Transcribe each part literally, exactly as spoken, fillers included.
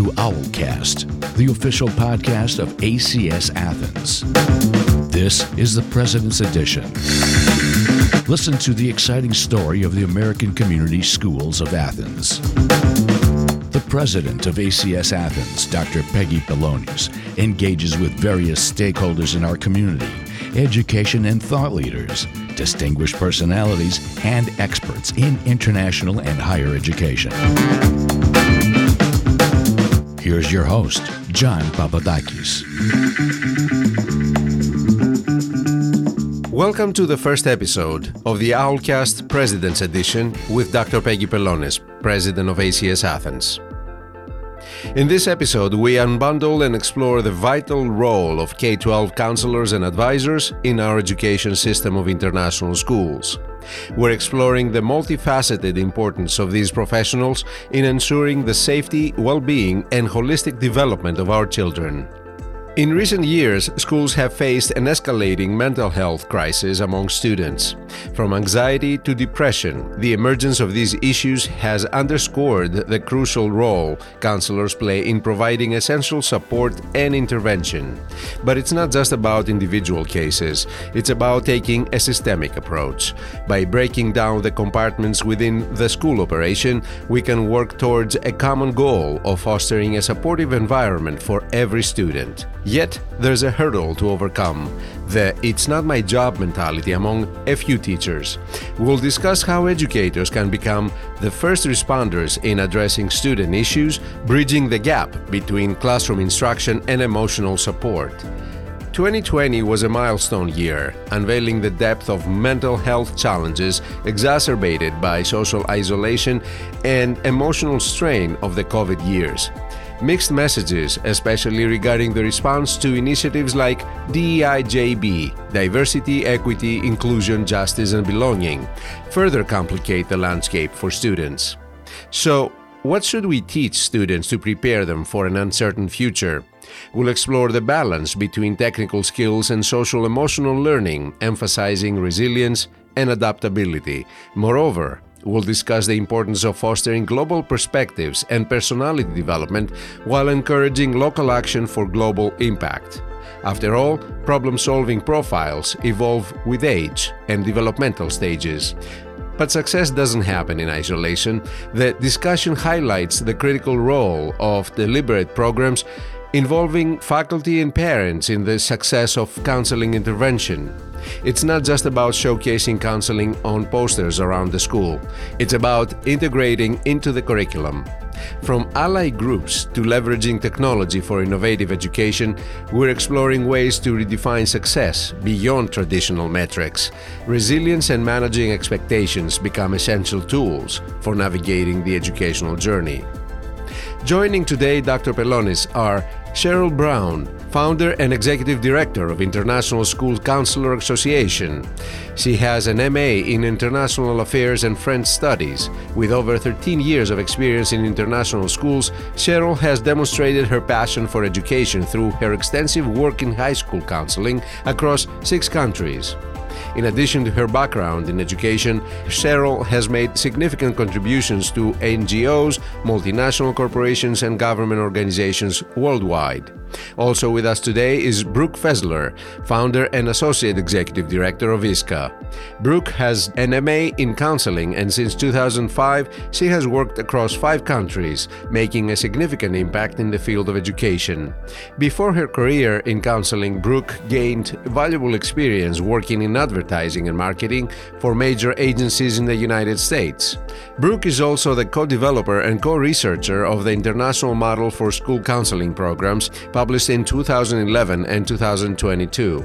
to Owlcast, the official podcast of A C S Athens. This is the President's Edition. Listen to the exciting story of the American Community Schools of Athens. The president of A C S Athens, Doctor Peggy Pelonis, engages with various stakeholders in our community, education and thought leaders, distinguished personalities, and experts in international and higher education. Here's your host, John Papadakis. Welcome to the first episode of the Owlcast President's Edition with Doctor Peggy Pelonis, President of A C S Athens. In this episode, we unbundle and explore the vital role of K twelve counselors and advisors in our education system of international schools. We're exploring the multifaceted importance of these professionals in ensuring the safety, well-being, and holistic development of our children. In recent years, schools have faced an escalating mental health crisis among students. From anxiety to depression, the emergence of these issues has underscored the crucial role counselors play in providing essential support and intervention. But it's not just about individual cases, it's about taking a systemic approach. By breaking down the compartments within the school operation, we can work towards a common goal of fostering a supportive environment for every student. Yet, there's a hurdle to overcome, the "it's not my job" mentality among a few teachers. We'll discuss how educators can become the first responders in addressing student issues, bridging the gap between classroom instruction and emotional support. twenty twenty was a milestone year, unveiling the depth of mental health challenges exacerbated by social isolation and emotional strain of the COVID years. Mixed messages, especially regarding the response to initiatives like D E I J B, Diversity, Equity, Inclusion, Justice and Belonging, further complicate the landscape for students. So, what should we teach students to prepare them for an uncertain future? We'll explore the balance between technical skills and social-emotional learning, emphasizing resilience and adaptability. Moreover, we'll discuss the importance of fostering global perspectives and personality development while encouraging local action for global impact. After all, problem-solving profiles evolve with age and developmental stages. But success doesn't happen in isolation. The discussion highlights the critical role of deliberate programs involving faculty and parents in the success of counseling intervention. It's not just about showcasing counseling on posters around the school. It's about integrating into the curriculum. From ally groups to leveraging technology for innovative education, we're exploring ways to redefine success beyond traditional metrics. Resilience and managing expectations become essential tools for navigating the educational journey. Joining today Doctor Pelonis are Cheryl Brown, founder and executive director of International School Counselor Association. She has an M A in International Affairs and French Studies. With over thirteen years of experience in international schools, Cheryl has demonstrated her passion for education through her extensive work in high school counseling across six countries. In addition to her background in education, Cheryl has made significant contributions to N G Os, multinational corporations, and government organizations worldwide. Also with us today is Brooke Fessler, founder and associate executive director of I S C A. Brooke has an M A in counseling, and since two thousand five, she has worked across five countries, making a significant impact in the field of education. Before her career in counseling, Brooke gained valuable experience working in advertising and marketing for major agencies in the United States. Brooke is also the co-developer and co-researcher of the International Model for School Counseling Programs, published in two thousand eleven and two thousand twenty-two.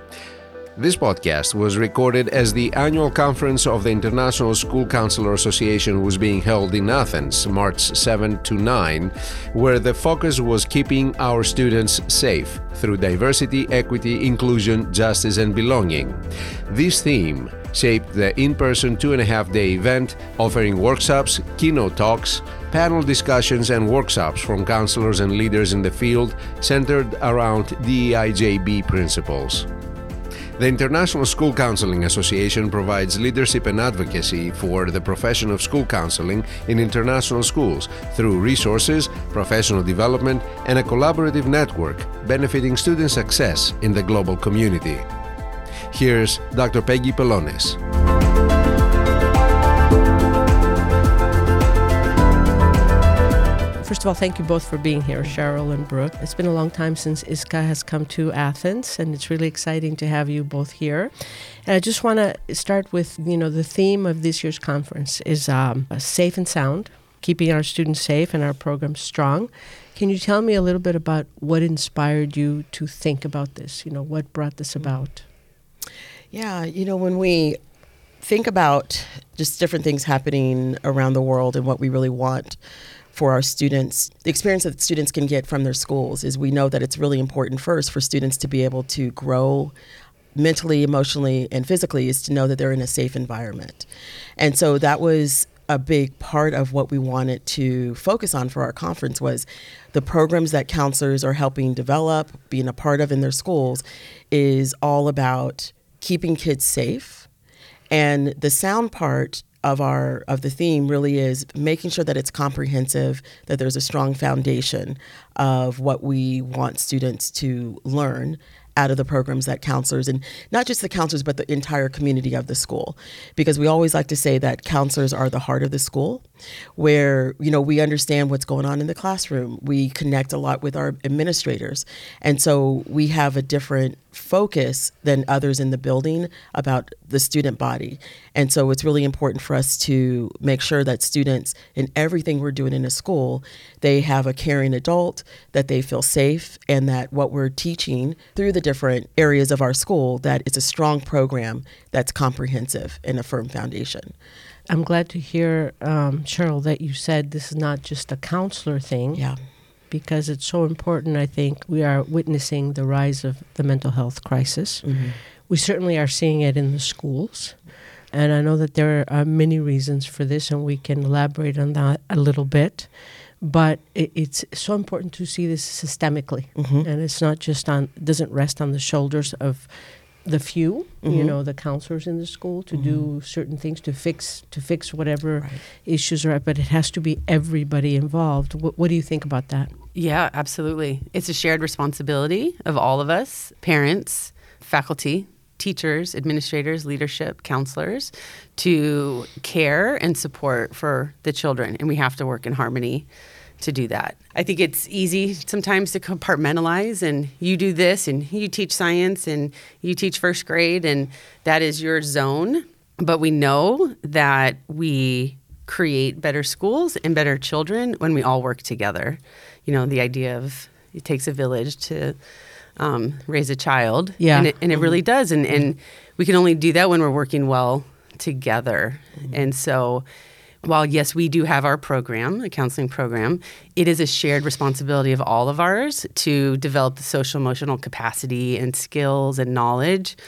This podcast was recorded as the annual conference of the International School Counselor Association was being held in Athens, March seventh to ninth, where the focus was keeping our students safe through diversity, equity, inclusion, justice, and belonging. This theme shaped the in-person two-and-a-half-day event, offering workshops, keynote talks, panel discussions, and workshops from counselors and leaders in the field centered around D E I J B principles. The International School Counseling Association provides leadership and advocacy for the profession of school counseling in international schools through resources, professional development, and a collaborative network benefiting student success in the global community. Here's Doctor Peggy Pelones. First of all, thank you both for being here, Cheryl and Brooke. It's been a long time since I S C A has come to Athens, and it's really exciting to have you both here. And I just want to start with, you know, the theme of this year's conference is um, safe and sound, keeping our students safe and our programs strong. Can you tell me a little bit about what inspired you to think about this? You know, what brought this about? Yeah, you know, when we think about just different things happening around the world and what we really want for our students, the experience that students can get from their schools is we know that it's really important first for students to be able to grow mentally, emotionally, and physically, is to know that they're in a safe environment. And so that was a big part of what we wanted to focus on for our conference, was the programs that counselors are helping develop, being a part of in their schools, is all about keeping kids safe. And the sound part of our of the theme really is making sure that it's comprehensive, that there's a strong foundation of what we want students to learn out of the programs that counselors, and not just the counselors, but the entire community of the school. Because we always like to say that counselors are the heart of the school, where, you know, we understand what's going on in the classroom. We connect a lot with our administrators. And so we have a different focus than others in the building about the student body. And so it's really important for us to make sure that students, in everything we're doing in a school, they have a caring adult, that they feel safe, and that what we're teaching through the different areas of our school, that it's a strong program that's comprehensive and a firm foundation. I'm glad to hear, um, Cheryl, that you said this is not just a counselor thing. Yeah. Because it's so important. I think we are witnessing the rise of the mental health crisis. Mm-hmm. We certainly are seeing it in the schools. And I know that there are many reasons for this, and we can elaborate on that a little bit. But it, it's so important to see this systemically. Mm-hmm. And it's not just on, it doesn't rest on the shoulders of the few, mm-hmm. you know, the counselors in the school to mm-hmm. do certain things to fix to fix whatever right. issues are, but it has to be everybody involved. What, what do you think about that? Yeah, absolutely. It's a shared responsibility of all of us, parents, faculty, teachers, administrators, leadership, counselors, to care and support for the children. And we have to work in harmony to do that. I think it's easy sometimes to compartmentalize, and you do this and you teach science and you teach first grade and that is your zone. But we know that we create better schools and better children when we all work together. You know, the idea of it takes a village to um, raise a child. Yeah. And it, and it really does. And, and we can only do that when we're working well together. Mm-hmm. And so while, yes, we do have our program, a counseling program, it is a shared responsibility of all of ours to develop the social emotional capacity and skills and knowledge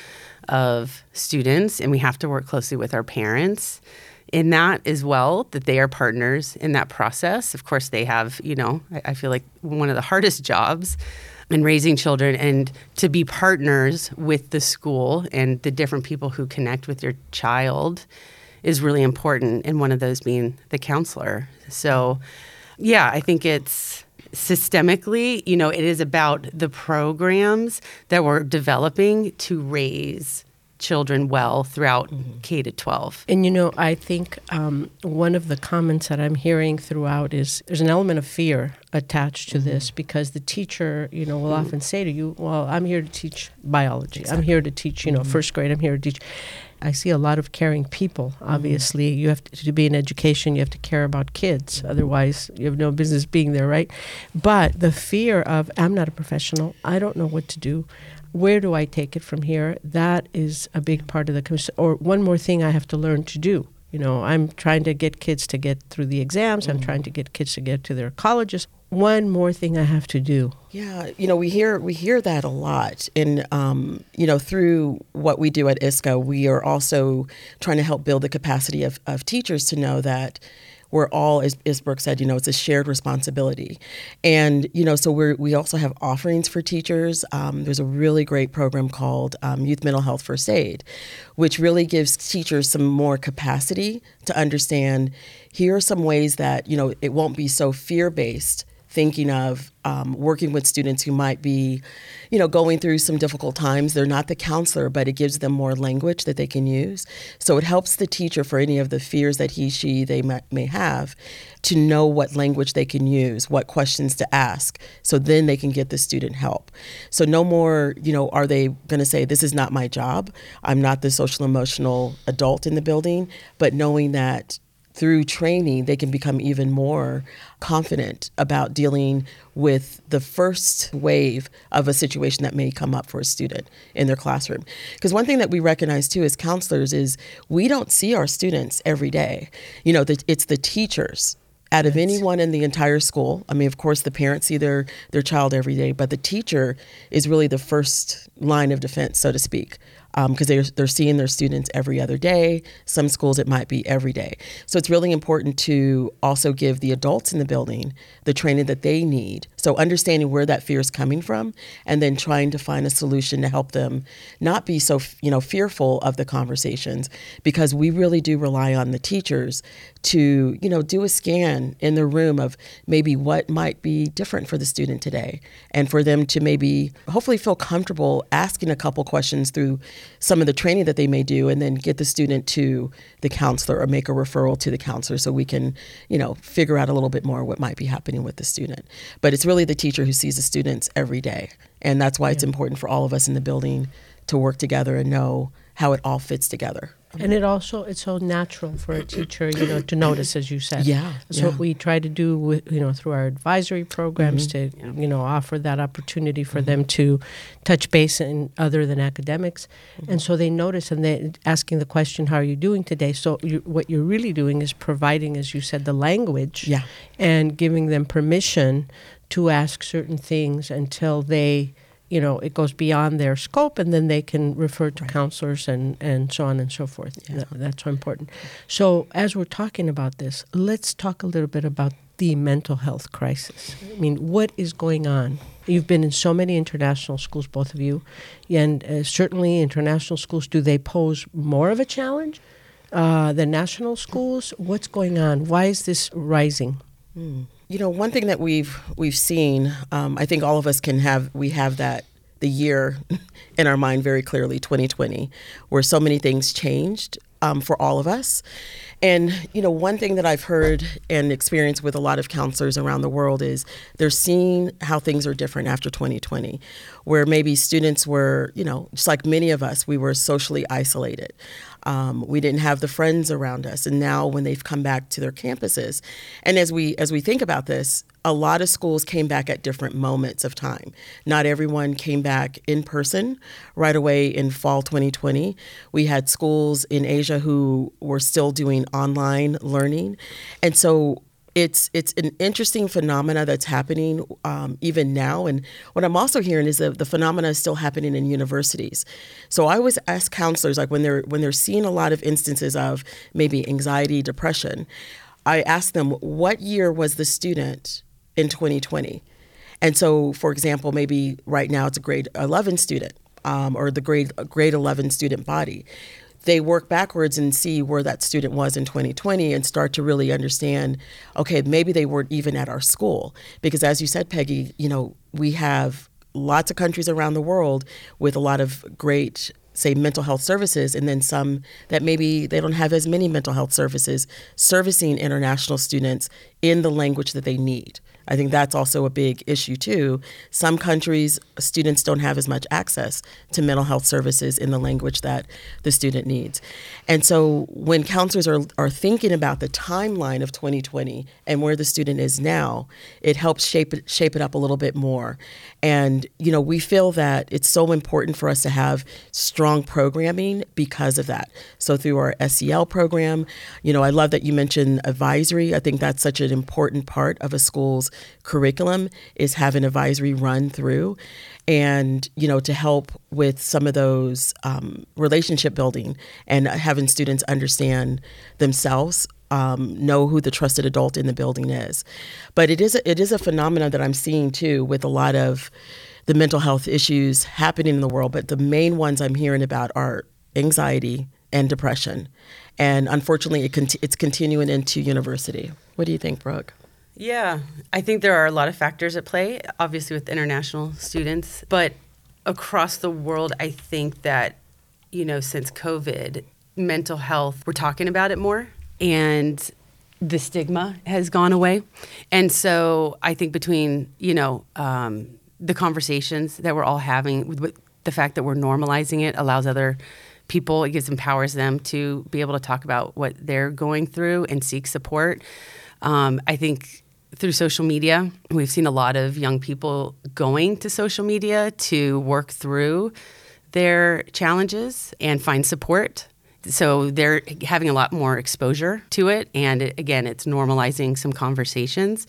of students. And we have to work closely with our parents in that as well, that they are partners in that process. Of course, they have, you know, I, I feel like one of the hardest jobs in raising children, and to be partners with the school and the different people who connect with your child is really important, and one of those being the counselor. So, yeah, I think it's systemically, you know, it is about the programs that we're developing to raise children well throughout mm-hmm. K to twelve. And, you know, I think um, one of the comments that I'm hearing throughout is there's an element of fear attached to mm-hmm. this, because the teacher, you know, will mm-hmm. often say to you, well, I'm here to teach biology. Exactly. I'm here to teach, you know, mm-hmm. first grade. I'm here to teach. I see a lot of caring people. Obviously, mm-hmm. you have to, to be in education, you have to care about kids. Mm-hmm. Otherwise, you have no business being there, right? But the fear of, I'm not a professional. I don't know what to do. Where do I take it from here? That is a big part of the commission. Or one more thing I have to learn to do. You know, I'm trying to get kids to get through the exams. Mm-hmm. I'm trying to get kids to get to their colleges. One more thing I have to do. Yeah, you know, we hear we hear that a lot. And, um, you know, through what we do at I S C A, we are also trying to help build the capacity of, of teachers to know that we're all, as, as Brooke said, you know, it's a shared responsibility. And, you know, so we're, we also have offerings for teachers. Um, there's a really great program called um, Youth Mental Health First Aid, which really gives teachers some more capacity to understand, here are some ways that, you know, it won't be so fear-based, thinking of um, working with students who might be, you know, going through some difficult times. They're not the counselor, but it gives them more language that they can use. So it helps the teacher for any of the fears that he, she, they may, may have to know what language they can use, what questions to ask, so then they can get the student help. So no more, you know, are they going to say, this is not my job, I'm not the social emotional adult in the building, but knowing that through training, they can become even more confident about dealing with the first wave of a situation that may come up for a student in their classroom. Because one thing that we recognize too as counselors is we don't see our students every day. You know, the, it's the teachers out of anyone in the entire school. I mean, of course, the parents see their, their child every day, but the teacher is really the first line of defense, so to speak. Because um, they're, they're seeing their students every other day. Some schools, it might be every day. So it's really important to also give the adults in the building the training that they need. So understanding where that fear is coming from and then trying to find a solution to help them not be so, you know, fearful of the conversations, because we really do rely on the teachers to, you know, do a scan in the room of maybe what might be different for the student today, and for them to maybe hopefully feel comfortable asking a couple questions through some of the training that they may do, and then get the student to the counselor or make a referral to the counselor so we can, you know, figure out a little bit more what might be happening with the student. But it's really the teacher who sees the students every day. And that's why yeah. it's important for all of us in the building to work together and know how it all fits together. And it also, it's so natural for a teacher, you know, to notice, as you said. Yeah. That's yeah. what we try to do, with, you know, through our advisory programs Mm-hmm. to, Yeah. you know, offer that opportunity for mm-hmm. them to touch base in other than academics. Mm-hmm. And so they notice, and they're asking the question, how are you doing today? So you, what you're really doing is providing, as you said, the language Yeah. and giving them permission to ask certain things until they, you know, it goes beyond their scope, and then they can refer to right. counselors and, and so on and so forth. Yeah. That, that's so important. So as we're talking about this, let's talk a little bit about the mental health crisis. I mean, what is going on? You've been in so many international schools, both of you, and uh, certainly international schools, do they pose more of a challenge uh, than national schools? What's going on? Why is this rising? Mm. You know, one thing that we've we've seen, um, I think all of us can have, we have that, the year in our mind very clearly, twenty twenty, where so many things changed um, for all of us. And, you know, one thing that I've heard and experienced with a lot of counselors around the world is they're seeing how things are different after twenty twenty, where maybe students were, you know, just like many of us, we were socially isolated. Um, we didn't have the friends around us. And now when they've come back to their campuses, and as we as we think about this, a lot of schools came back at different moments of time. Not everyone came back in person right away in fall twenty twenty. We had schools in Asia who were still doing online learning. And so It's it's an interesting phenomena that's happening um, even now. And what I'm also hearing is that the phenomena is still happening in universities. So I always ask counselors, like when they're when they're seeing a lot of instances of maybe anxiety, depression, I ask them, what year was the student in twenty twenty? And so, for example, maybe right now it's a grade eleven student um, or the grade grade eleven student body. They work backwards and see where that student was in twenty twenty and start to really understand, okay, maybe they weren't even at our school. Because as you said, Peggy, you know, we have lots of countries around the world with a lot of great, say, mental health services, and then some that maybe they don't have as many mental health services servicing international students in the language that they need. I think that's also a big issue too. Some countries, students don't have as much access to mental health services in the language that the student needs. And so when counselors are, are thinking about the timeline of twenty twenty and where the student is now, it helps shape it, shape it up a little bit more. And, you know, we feel that it's so important for us to have strong programming because of that. So through our S E L program, you know, I love that you mentioned advisory. I think that's such an important part of a school's curriculum, is having advisory run through, and, you know, to help with some of those um, relationship building and having students understand themselves um, know who the trusted adult in the building is. But it is a, it is a phenomenon that I'm seeing too with a lot of the mental health issues happening in the world. But the main ones I'm hearing about are anxiety and depression. And unfortunately, it conti- it's continuing into university. What do you think, Brooke? Yeah, I think there are a lot of factors at play, obviously with international students. But across the world, I think that, you know, since COVID, mental health, we're talking about it more, and the stigma has gone away. And so I think between, you know, um, the conversations that we're all having, with, with the fact that we're normalizing it allows other people, it gives empowers them to be able to talk about what they're going through and seek support. Um, I think through social media, we've seen a lot of young people going to social media to work through their challenges and find support. So they're having a lot more exposure to it. And it, again, it's normalizing some conversations.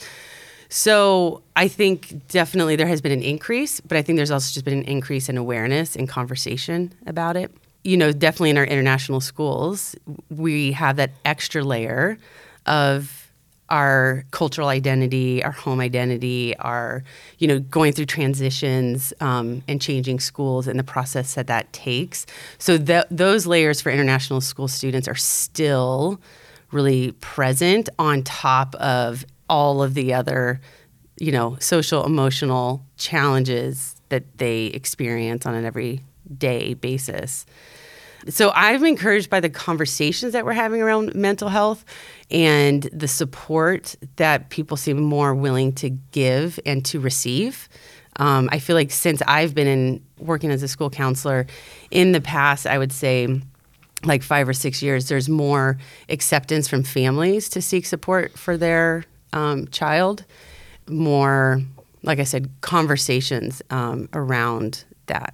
So I think definitely there has been an increase, but I think there's also just been an increase in awareness and conversation about it. You know, definitely in our international schools, we have that extra layer of our cultural identity, our home identity, our, you know, going through transitions um, and changing schools and the process that that takes. So th- those layers for international school students are still really present on top of all of the other, you know, social, emotional challenges that they experience on an everyday basis. So I'm encouraged by the conversations that we're having around mental health and the support that people seem more willing to give and to receive. Um, I feel like since I've been in working as a school counselor in the past, I would say like five or six years, there's more acceptance from families to seek support for their um, child, more, like I said, conversations um, around that.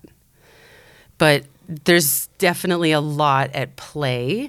But there's definitely a lot at play.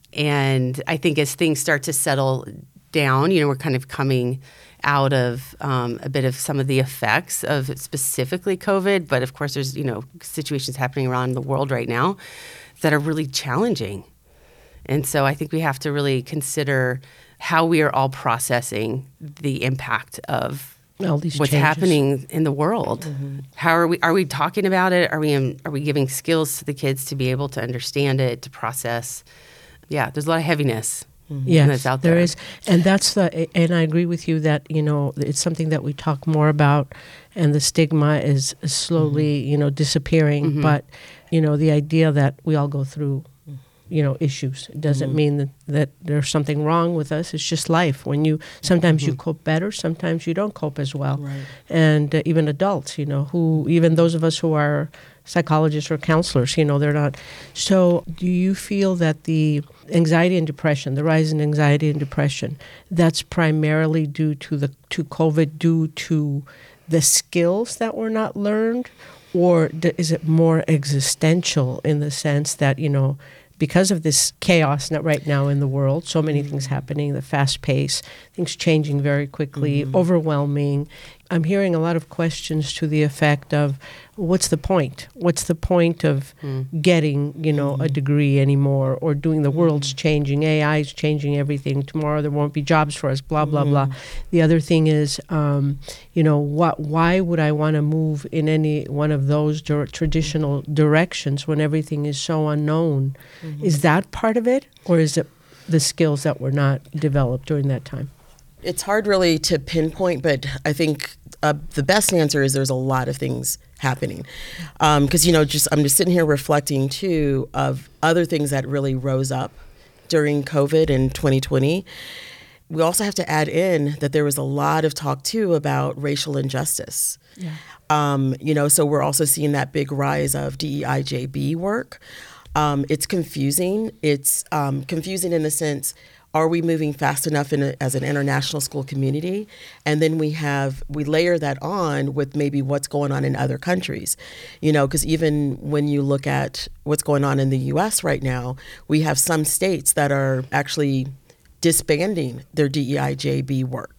And I think as things start to settle down, you know, we're kind of coming out of um, a bit of some of the effects of specifically COVID. But of course, there's, you know, situations happening around the world right now that are really challenging. And so I think we have to really consider how we are all processing the impact of all these what's changes happening in the world. Mm-hmm. How are we are we talking about it? Are we in, are we giving skills to the kids to be able to understand it, to process? Yeah, there's a lot of heaviness. Mm-hmm. Yes, that's out there. there is. And that's the and I agree with you that, you know, it's something that we talk more about, and the stigma is slowly, mm-hmm. you know, disappearing. Mm-hmm. But, you know, the idea that we all go through, you know, issues. It doesn't mm-hmm. mean that, that there's something wrong with us. It's just life. When you sometimes mm-hmm. you cope better, sometimes you don't cope as well. Right. And uh, even adults, you know, who even those of us who are psychologists or counselors, you know, they're not. So do you feel that the anxiety and depression, the rise in anxiety and depression, that's primarily due to the to COVID, due to the skills that were not learned, or d- is it more existential in the sense that, you know, because of this chaos right now in the world, so many things happening, the fast pace, things changing very quickly, mm-hmm. overwhelming. I'm hearing a lot of questions to the effect of, what's the point? What's the point of mm. getting, you know, mm-hmm. a degree anymore, or doing the world's changing, A I is changing everything. Tomorrow there won't be jobs for us, blah, blah, mm-hmm. blah. The other thing is, um, you know, what? Why would I want to move in any one of those dir- traditional directions when everything is so unknown? Mm-hmm. Is that part of it, or is it the skills that were not developed during that time? It's hard really to pinpoint, but I think uh, the best answer is there's a lot of things happening. Because, um, you know, just I'm just sitting here reflecting, too, of other things that really rose up during COVID in twenty twenty. We also have to add in that there was a lot of talk, too, about racial injustice. Yeah. Um, you know, so we're also seeing that big rise of D E I J B work. Um, it's confusing. It's um, confusing in the sense, are we moving fast enough in a, as an international school community? And then we have, we layer that on with maybe what's going on in other countries. You know, because even when you look at what's going on in the U S right now, we have some states that are actually disbanding their D E I J B work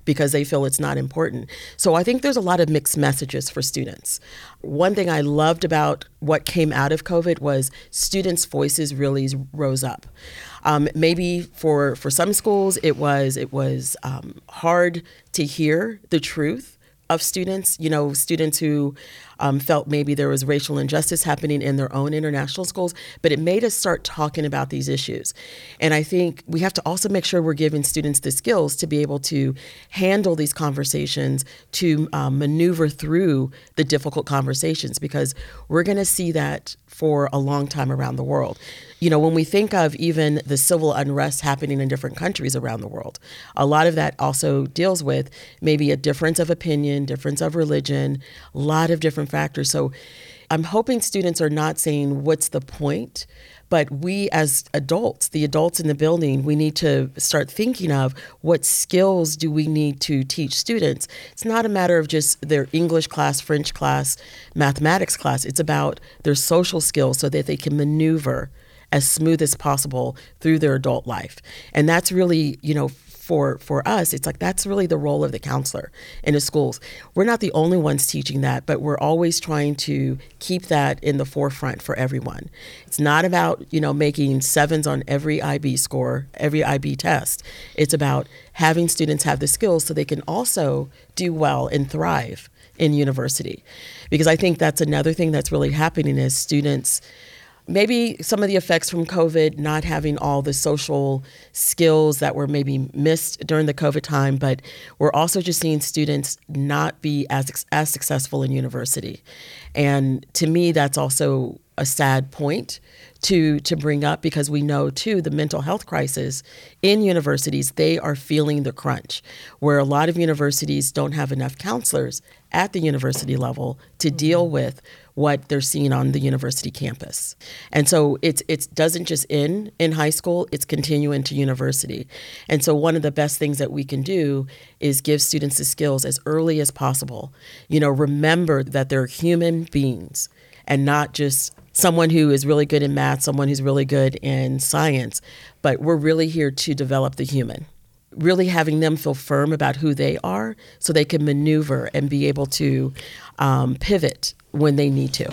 because they feel it's not important. So I think there's a lot of mixed messages for students. One thing I loved about what came out of COVID was students' voices really rose up. Um, maybe for, for some schools, it was it was um, hard to hear the truth of students, you know, students who um, felt maybe there was racial injustice happening in their own international schools, but it made us start talking about these issues. And I think we have to also make sure we're giving students the skills to be able to handle these conversations, to um, maneuver through the difficult conversations, because we're going to see that for a long time around the world. You know, when we think of even the civil unrest happening in different countries around the world, a lot of that also deals with maybe a difference of opinion, difference of religion, a lot of different factors. So I'm hoping students are not saying, what's the point? But we as adults, the adults in the building, we need to start thinking of what skills do we need to teach students. It's not a matter of just their English class, French class, mathematics class. It's about their social skills so that they can maneuver as smooth as possible through their adult life. And that's really, you know, for for us, it's like that's really the role of the counselor in the schools. We're not the only ones teaching that, but we're always trying to keep that in the forefront for everyone. It's not about, you know, making sevens on every I B score, every I B test. It's about having students have the skills so they can also do well and thrive in university. Because I think that's another thing that's really happening is students, maybe some of the effects from COVID, not having all the social skills that were maybe missed during the COVID time, but we're also just seeing students not be as as successful in university. And to me, that's also a sad point to to bring up, because we know too the mental health crisis in universities, they are feeling the crunch, where a lot of universities don't have enough counselors at the university level to deal with what they're seeing on the university campus. And so it's it doesn't just end in high school, it's continuing to university. And so one of the best things that we can do is give students the skills as early as possible. You know, remember that they're human beings and not just someone who is really good in math, someone who's really good in science, but we're really here to develop the human. Really having them feel firm about who they are so they can maneuver and be able to um, pivot when they need to.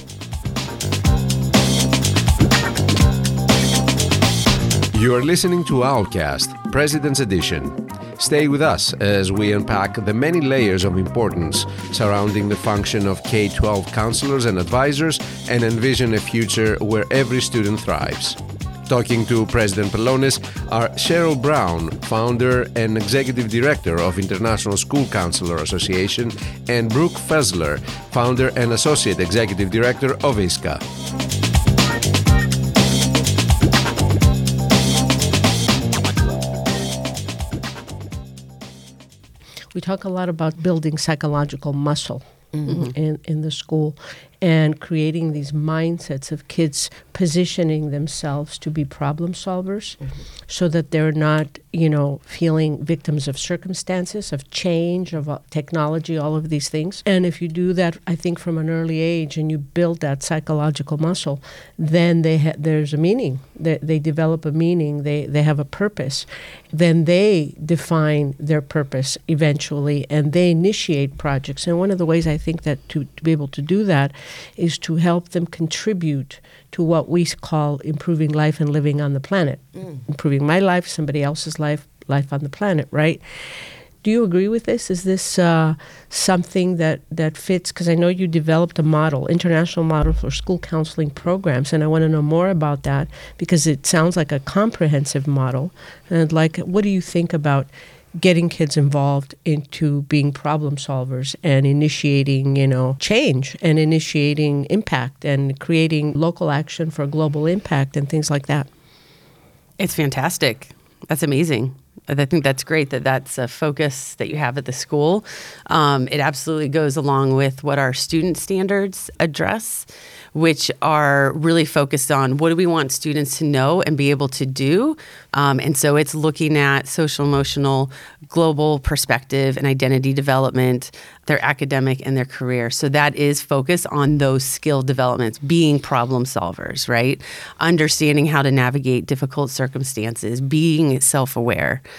You are listening to Owlcast, President's Edition. Stay with us as we unpack the many layers of importance surrounding the function of K twelve counselors and advisors and envision a future where every student thrives. Talking to President Pellones are Cheryl Brown, founder and executive director of International School Counselor Association, and Brooke Fessler, founder and associate executive director of I S C A. We talk a lot about building psychological muscle mm-hmm. in, in the school and creating these mindsets of kids positioning themselves to be problem solvers mm-hmm. so that they're not, you know, feeling victims of circumstances, of change, of uh, technology, all of these things. And if you do that, I think, from an early age and you build that psychological muscle, then they ha- there's a meaning. They, they develop a meaning. They, they have a purpose. Then they define their purpose eventually, and they initiate projects. And one of the ways I think that to, to be able to do that is to help them contribute to what we call improving life and living on the planet. Mm. Improving my life, somebody else's life, life on the planet, right? Do you agree with this? Is this uh, something that, that fits? Because I know you developed a model, international model for school counseling programs, and I want to know more about that because it sounds like a comprehensive model. And like, what do you think about getting kids involved into being problem solvers and initiating, you know, change and initiating impact and creating local action for global impact and things like that? It's fantastic. That's amazing. I think that's great that that's a focus that you have at the school. Um, it absolutely goes along with what our student standards address, which are really focused on what do we want students to know and be able to do. Um, and so it's looking at social, emotional, global perspective and identity development, their academic and their career. So that is focused on those skill developments, being problem solvers, right? Understanding how to navigate difficult circumstances, being self-aware.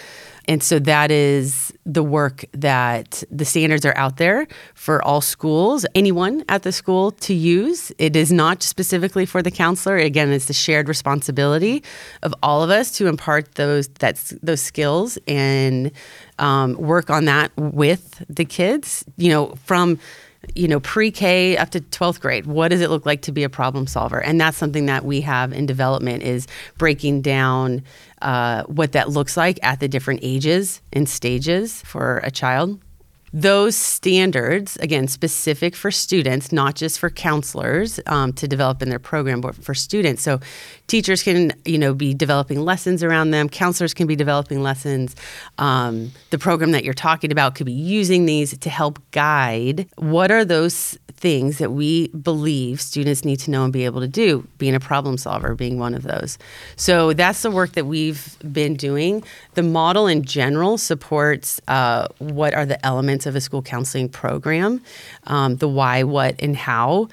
And so that is the work that the standards are out there for all schools, anyone at the school to use. It is not specifically for the counselor. Again, it's the shared responsibility of all of us to impart those that's those skills and um, work on that with the kids, you know, from you know, pre-K up to twelfth grade. What does it look like to be a problem solver? And that's something that we have in development, is breaking down uh, what that looks like at the different ages and stages for a child. Those standards, again, specific for students, not just for counselors um, to develop in their program, but for students. So teachers can, you know, be developing lessons around them. Counselors can be developing lessons. Um, the program that you're talking about could be using these to help guide what are those things that we believe students need to know and be able to do, being a problem solver being one of those. So that's the work that we've been doing. The model in general supports uh, what are the elements of a school counseling program, um, the why, what, and how.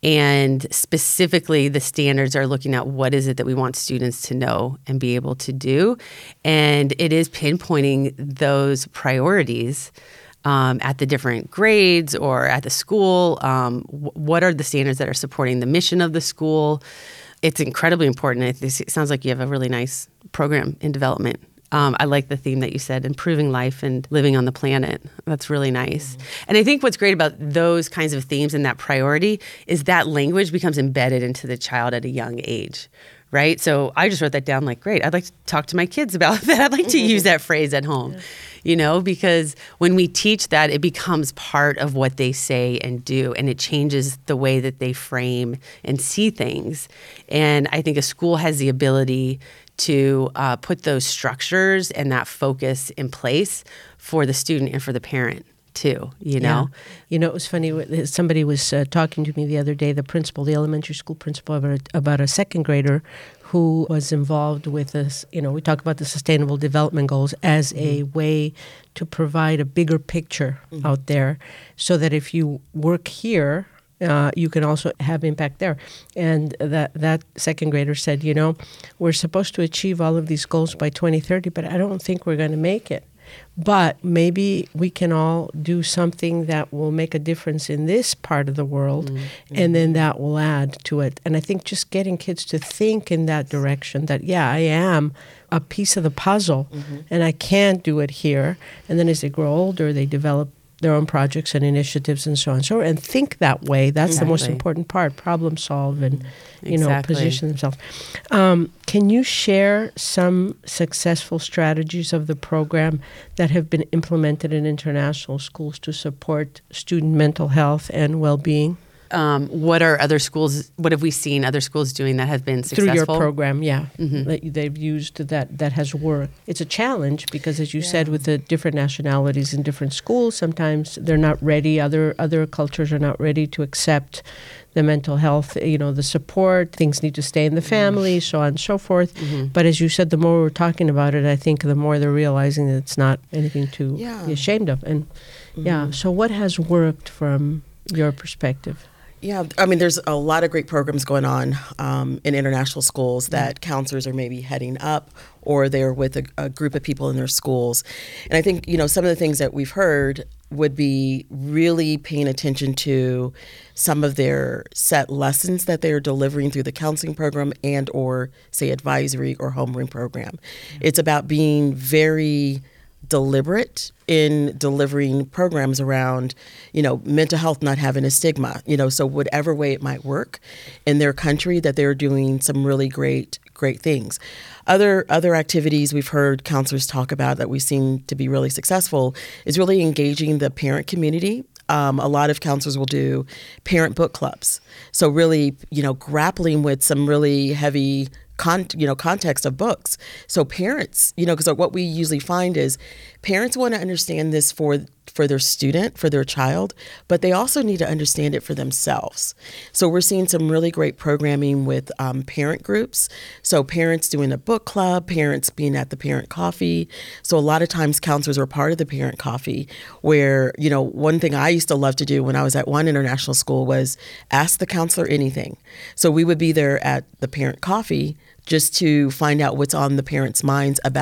And specifically, the standards are looking at what is it that we want students to know and be able to do. And it is pinpointing those priorities Um, at the different grades or at the school. Um, w- what are the standards that are supporting the mission of the school? It's incredibly important. It, it sounds like you have a really nice program in development. Um, I like the theme that you said, improving life and living on the planet. That's really nice. Mm-hmm. And I think what's great about those kinds of themes and that priority is that language becomes embedded into the child at a young age. Right? So I just wrote that down like, great, I'd like to talk to my kids about that. I'd like to use that phrase at home, yeah. you know, because when we teach that, it becomes part of what they say and do, and it changes the way that they frame and see things. And I think a school has the ability to uh, put those structures and that focus in place for the student and for the parent too, you know? Yeah. You know, it was funny, somebody was uh, talking to me the other day, the principal, the elementary school principal, about a, about a second grader who was involved with this, you know, we talk about the Sustainable Development Goals as mm-hmm. a way to provide a bigger picture mm-hmm. out there, so that if you work here, Uh, you can also have impact there. And that that second grader said, you know, we're supposed to achieve all of these goals by twenty thirty, but I don't think we're going to make it. But maybe we can all do something that will make a difference in this part of the world, mm-hmm. and then that will add to it. And I think just getting kids to think in that direction, that, yeah, I am a piece of the puzzle, mm-hmm. and I can't do it here. And then as they grow older, they develop their own projects and initiatives and so on and so on, and think that way. That's exactly. the most important part, problem solve and, you know, exactly. position themselves. Um, can you share some successful strategies of the program that have been implemented in international schools to support student mental health and well-being? Um, what are other schools, what have we seen other schools doing that have been successful? Through your program, yeah, mm-hmm. that they've used that, that has worked. It's a challenge because, as you yeah. said, with the different nationalities in different schools, sometimes they're not ready, other other cultures are not ready to accept the mental health, you know, the support, things need to stay in the family, so on and so forth. Mm-hmm. But as you said, the more we're talking about it, I think the more they're realizing that it's not anything to yeah. be ashamed of. And mm-hmm. yeah, so what has worked from your perspective? Yeah, I mean, there's a lot of great programs going on um, in international schools that mm-hmm. counselors are maybe heading up, or they're with a, a group of people in their schools. And I think, you know, some of the things that we've heard would be really paying attention to some of their set lessons that they're delivering through the counseling program and or, say, advisory or homeroom program. Mm-hmm. It's about being very deliberate in delivering programs around, you know, mental health not having a stigma, you know, so whatever way it might work in their country, that they're doing some really great, great things. Other other activities we've heard counselors talk about that we seem to be really successful is really engaging the parent community. Um, a lot of counselors will do parent book clubs. So really, you know, grappling with some really heavy Con, you know, context of books. So parents, you know, because what we usually find is parents want to understand this for for their student, for their child, but they also need to understand it for themselves. So we're seeing some really great programming with um, parent groups. So parents doing a book club, parents being at the parent coffee. So a lot of times counselors are part of the parent coffee, where, you know, one thing I used to love to do when I was at one international school was ask the counselor anything. So we would be there at the parent coffee just to find out what's on the parents' minds about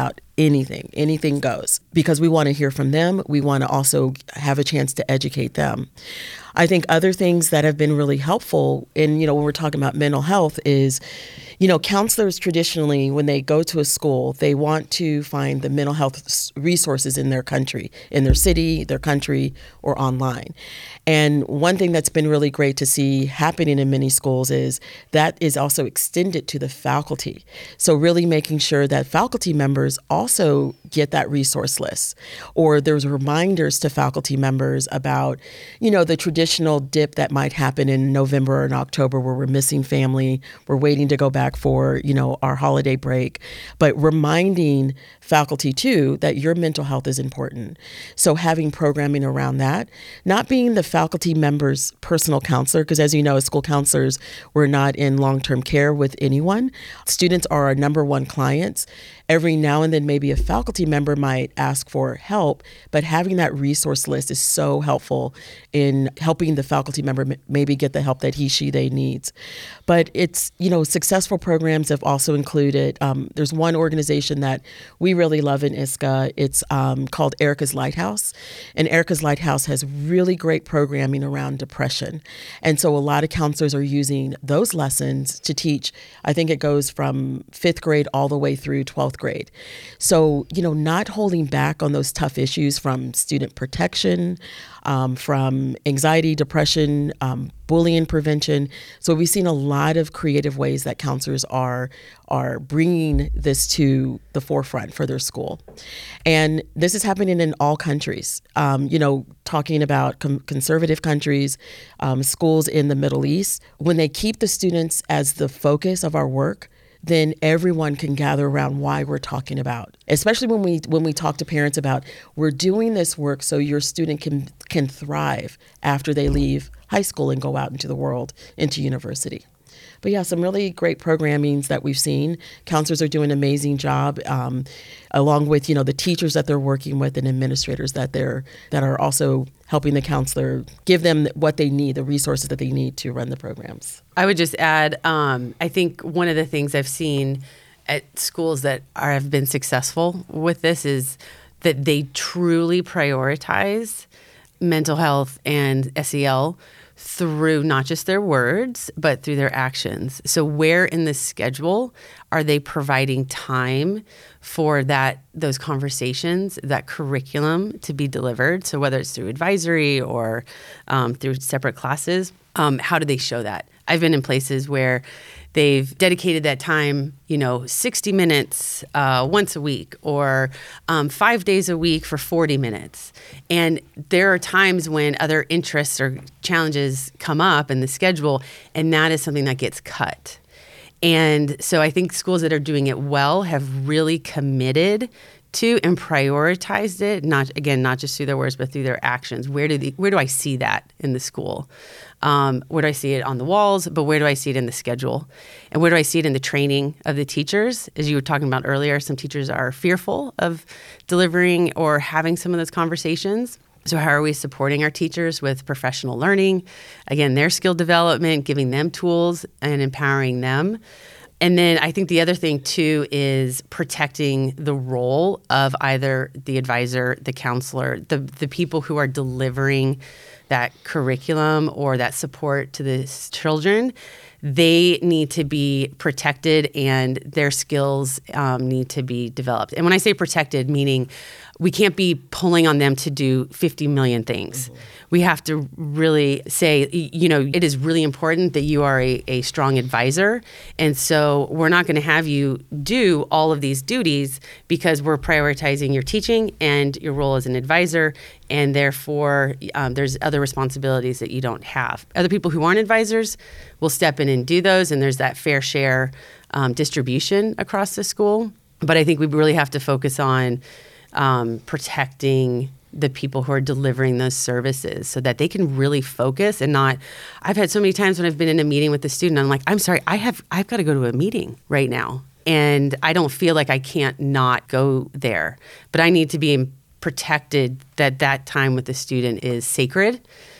anything. Anything goes because we want to hear from them. We want to also have a chance to educate them. I think other things that have been really helpful in, you know, when we're talking about mental health is, you know, counselors traditionally, when they go to a school, they want to find the mental health resources in their country, in their city, their country, or online. And one thing that's been really great to see happening in many schools is that is also extended to the faculty. So really making sure that faculty members also get that resource list, or there's reminders to faculty members about, you know, the traditional dip that might happen in November and October where we're missing family, we're waiting to go back for, you know, our holiday break, but reminding faculty too that your mental health is important. So having programming around that, not being the faculty member's personal counselor, because as you know, as school counselors, we're not in long-term care with anyone. Students are our number one clients. Every now and then, maybe a faculty member might ask for help, but having that resource list is so helpful in helping the faculty member m- maybe get the help that he, she, they needs. But it's, you know, successful programs have also included, um, there's one organization that we really love in I S C A. It's um, called Erica's Lighthouse. And Erica's Lighthouse has really great programming around depression. And so a lot of counselors are using those lessons to teach. I think it goes from fifth grade all the way through twelfth grade. So, you know, not holding back on those tough issues from student protection, um, from anxiety, depression, um, bullying prevention. So we've seen a lot of creative ways that counselors are are bringing this to the forefront for their school. And this is happening in all countries. Um, you know, talking about com- conservative countries, um, schools in the Middle East, when they keep the students as the focus of our work, then everyone can gather around why we're talking about. Especially when we when we talk to parents about, we're doing this work so your student can can thrive after they leave high school and go out into the world, into university. But yeah, some really great programmings that we've seen. Counselors are doing an amazing job, um, along with, you know, the teachers that they're working with and administrators that they're that are also helping the counselor give them what they need, the resources that they need to run the programs. I would just add, um, I think one of the things I've seen at schools that are, have been successful with this is that they truly prioritize mental health and S E L through not just their words, but through their actions. So where in the schedule are they providing time for that, those conversations, that curriculum to be delivered? So whether it's through advisory or um, through separate classes, um, how do they show that? I've been in places where they've dedicated that time, you know, sixty minutes uh, once a week, or um, five days a week for forty minutes. And there are times when other interests or challenges come up in the schedule, and that is something that gets cut. And so I think schools that are doing it well have really committed to and prioritized it, not again, not just through their words, but through their actions. Where do the, where do I see that in the school? Um, where do I see it on the walls, but where do I see it in the schedule? And where do I see it in the training of the teachers? As you were talking about earlier, some teachers are fearful of delivering or having some of those conversations. So how are we supporting our teachers with professional learning? Again, their skill development, giving them tools and empowering them. And then I think the other thing too is protecting the role of either the advisor, the counselor, the the people who are delivering that curriculum or that support to the children. They need to be protected and their skills um, need to be developed. And when I say protected, meaning we can't be pulling on them to do fifty million things. Mm-hmm. We have to really say, you know, it is really important that you are a, a strong advisor. And so we're not going to have you do all of these duties because we're prioritizing your teaching and your role as an advisor. And therefore, um, there's other responsibilities that you don't have. Other people who aren't advisors will step in and do those. And there's that fair share um, distribution across the school. But I think we really have to focus on um, protecting the people who are delivering those services so that they can really focus and not, I've had so many times when I've been in a meeting with the student, I'm like, I'm sorry, I have, I've got to go to a meeting right now. And I don't feel like I can't not go there, but I need to be protected that that time with the student is sacred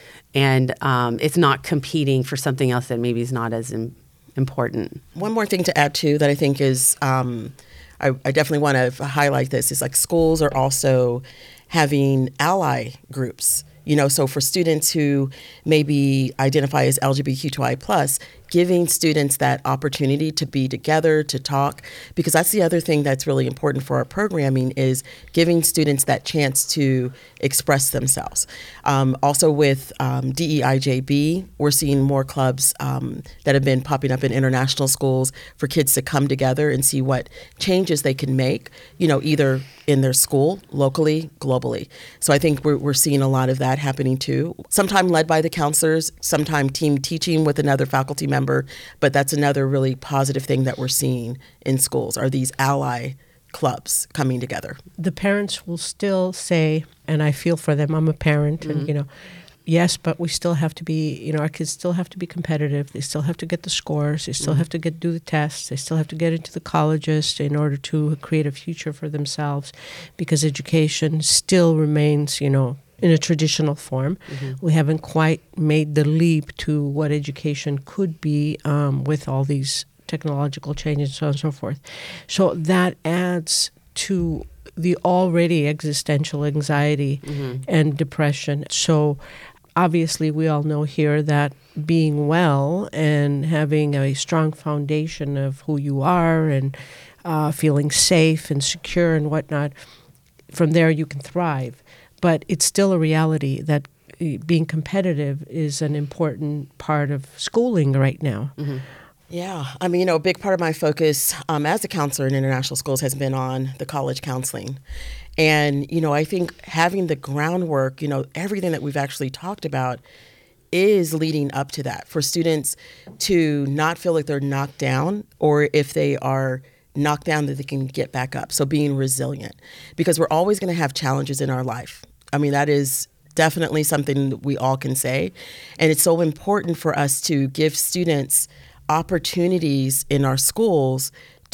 and um, it's not competing for something else that maybe is not as im- important. One more thing to add too that I think is, um, I, I definitely want to highlight this, is like schools are also having ally groups. You know, so for students who maybe identify as L G B T Q I plus, giving students that opportunity to be together, to talk, because that's the other thing that's really important for our programming, is giving students that chance to express themselves. Um, also with um, D E I J B, we're seeing more clubs um, that have been popping up in international schools for kids to come together and see what changes they can make, you know, either in their school, locally, globally. So I think we're, we're seeing a lot of that happening too. Sometimes led by the counselors, sometimes team teaching with another faculty member, but that's another really positive thing that we're seeing in schools, are these ally clubs coming together. The parents will still say, and I feel for them, I'm a parent, mm-hmm. and you know, yes, but we still have to be, you know, our kids still have to be competitive. They still have to get the scores. They still mm-hmm. have to get do the tests. They still have to get into the colleges in order to create a future for themselves, because education still remains, you know, in a traditional form. Mm-hmm. We haven't quite made the leap to what education could be um, with all these technological changes and so on and so forth. So that adds to the already existential anxiety mm-hmm. and depression. So obviously we all know here that being well and having a strong foundation of who you are and uh, feeling safe and secure and whatnot, from there you can thrive. But it's still a reality that being competitive is an important part of schooling right now. Mm-hmm. Yeah. I mean, you know, a big part of my focus um, as a counselor in international schools has been on the college counseling. And, you know, I think having the groundwork, you know, everything that we've actually talked about is leading up to that, for students to not feel like they're knocked down, or if they are knocked down, that they can get back up. So being resilient, because we're always going to have challenges in our life. I mean, that is definitely something that we all can say. And it's so important for us to give students opportunities in our schools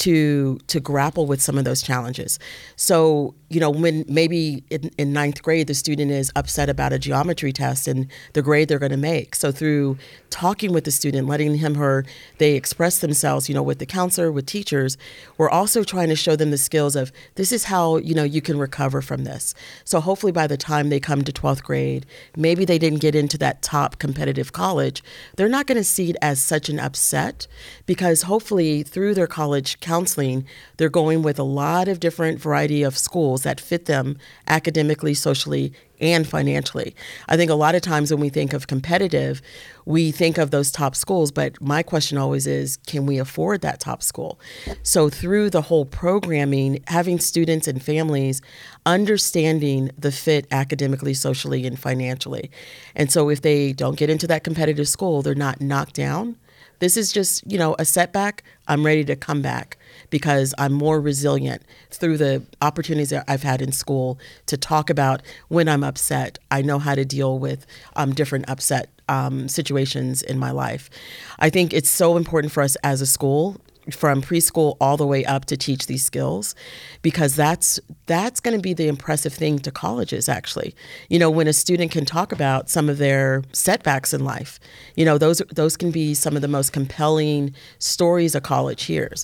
to to grapple with some of those challenges. So, you know, when maybe in, in ninth grade, the student is upset about a geometry test and the grade they're going to make. So through talking with the student, letting him, her, they express themselves, you know, with the counselor, with teachers, we're also trying to show them the skills of, this is how, you know, you can recover from this. So hopefully by the time they come to twelfth grade, maybe they didn't get into that top competitive college, they're not going to see it as such an upset, because hopefully through their college counseling, they're going with a lot of different variety of schools that fit them academically, socially, and financially. I think a lot of times when we think of competitive, we think of those top schools, but my question always is, can we afford that top school? So through the whole programming, having students and families understanding the fit academically, socially, and financially. And so if they don't get into that competitive school, they're not knocked down. This is just, you know, a setback. I'm ready to come back because I'm more resilient through the opportunities that I've had in school to talk about when I'm upset. I know how to deal with um, different upset um, situations in my life. I think it's so important for us as a school, from preschool all the way up, to teach these skills, because that's that's going to be the impressive thing to colleges, actually. You know, when a student can talk about some of their setbacks in life, you know, those those can be some of the most compelling stories a college hears.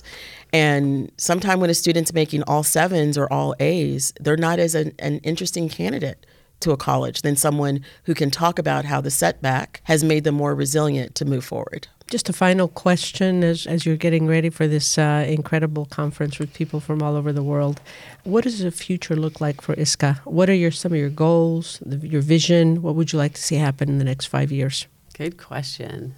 And sometimes when a student's making all sevens or all A's, they're not as an, an interesting candidate to a college than someone who can talk about how the setback has made them more resilient to move forward. Just a final question as, as you're getting ready for this uh, incredible conference with people from all over the world. What does the future look like for I S C A? What are your some of your goals, the, your vision? What would you like to see happen in the next five years? Good question.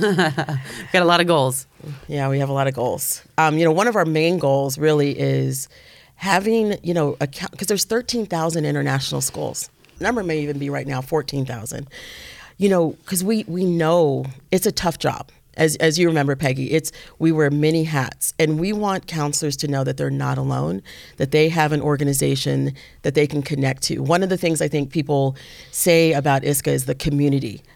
Got a lot of goals. Yeah, we have a lot of goals. Um, you know, one of our main goals really is having, you know, because there's thirteen thousand international schools. The number may even be right now fourteen thousand. You know, because we, we know it's a tough job. As as you remember, Peggy, it's we wear many hats, and we want counselors to know that they're not alone, that they have an organization that they can connect to. One of the things I think people say about I S C A is the community,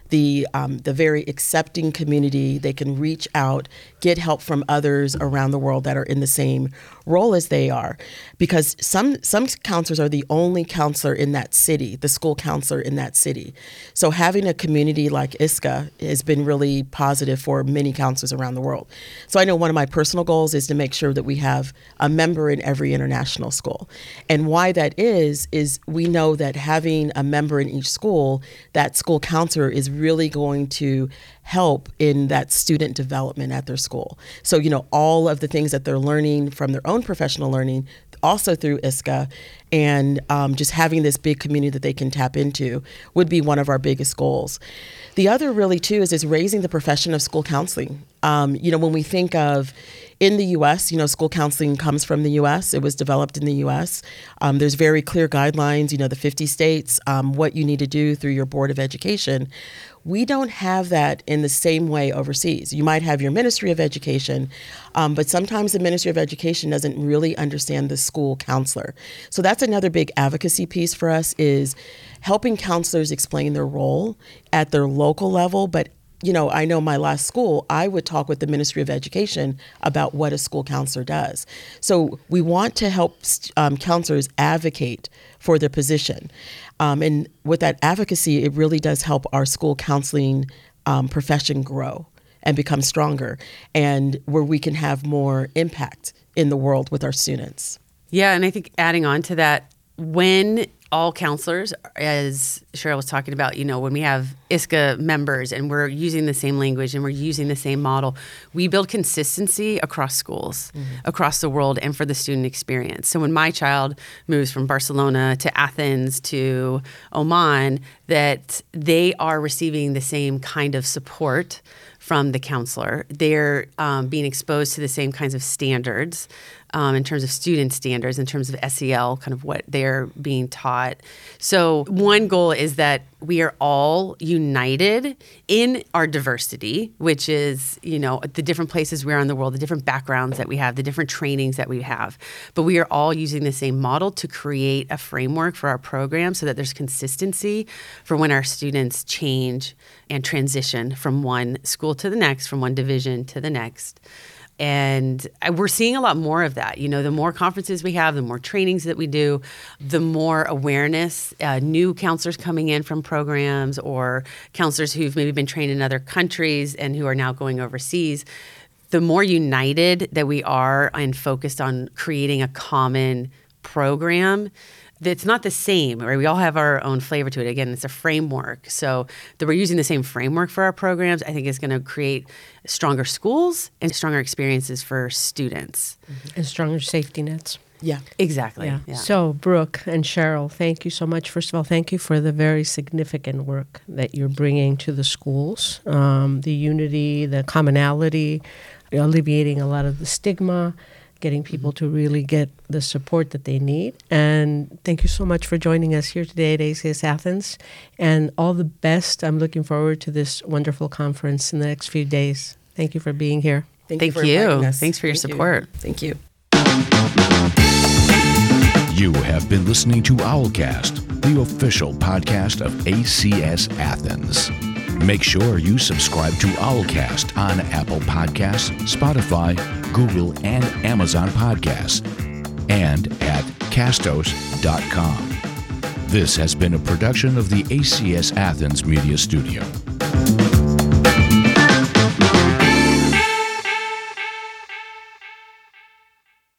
the um, the very accepting community. They can reach out, get help from others around the world that are in the same role as they are, because some some counselors are the only counselor in that city, the school counselor in that city. So having a community like I S C A has been really positive for many counselors around the world. So I know one of my personal goals is to make sure that we have a member in every international school. And why that is, is we know that having a member in each school, that school counselor is really going to help in that student development at their school. So, you know, all of the things that they're learning from their own professional learning, also through I S C A, and um, just having this big community that they can tap into would be one of our biggest goals. The other really too is, is raising the profession of school counseling. Um, you know, when we think of in the U S, you know, school counseling comes from the U S. It was developed in the U S. Um, there's very clear guidelines, you know, the fifty states, um, what you need to do through your Board of Education. We don't have that in the same way overseas. You might have your Ministry of Education, um, but sometimes the Ministry of Education doesn't really understand the school counselor. So that's another big advocacy piece for us, is helping counselors explain their role at their local level. But, you know, I know my last school, I would talk with the Ministry of Education about what a school counselor does. So we want to help um, counselors advocate for their position. Um, and with that advocacy, it really does help our school counseling um, profession grow and become stronger, and where we can have more impact in the world with our students. Yeah, and I think adding on to that, when all counselors, as Cheryl was talking about, you know, when we have I S C A members and we're using the same language and we're using the same model, we build consistency across schools, mm-hmm. across the world, and for the student experience. So when my child moves from Barcelona to Athens to Oman, that they are receiving the same kind of support from the counselor. They're um, being exposed to the same kinds of standards um, in terms of student standards, in terms of S E L, kind of what they're being taught. So one goal is that we are all united in our diversity, which is, you know, the different places we are in the world, the different backgrounds that we have, the different trainings that we have. But we are all using the same model to create a framework for our program so that there's consistency for when our students change and transition from one school to the next, from one division to the next. And we're seeing a lot more of that. You know, the more conferences we have, the more trainings that we do, the more awareness, uh, new counselors coming in from programs, or counselors who've maybe been trained in other countries and who are now going overseas. The more united that we are and focused on creating a common program, that's not the same, right? We all have our own flavor to it. Again, it's a framework. So that we're using the same framework for our programs, I think is going to create stronger schools and stronger experiences for students. Mm-hmm. And stronger safety nets. Yeah. Exactly. Yeah. Yeah. So, Brooke and Cheryl, thank you so much. First of all, thank you for the very significant work that you're bringing to the schools, um, the unity, the commonality, alleviating a lot of the stigma, getting people to really get the support that they need. And thank you so much for joining us here today at A C S Athens. And all the best. I'm looking forward to this wonderful conference in the next few days. Thank you for being here. Thank, Thank you. For you. inviting us. Thanks for your Thank support. You. Thank you. You have been listening to Owlcast, the official podcast of A C S Athens. Make sure you subscribe to Owlcast on Apple Podcasts, Spotify, Google, and Amazon Podcasts, and at castos dot com. This has been a production of the A C S Athens Media Studio.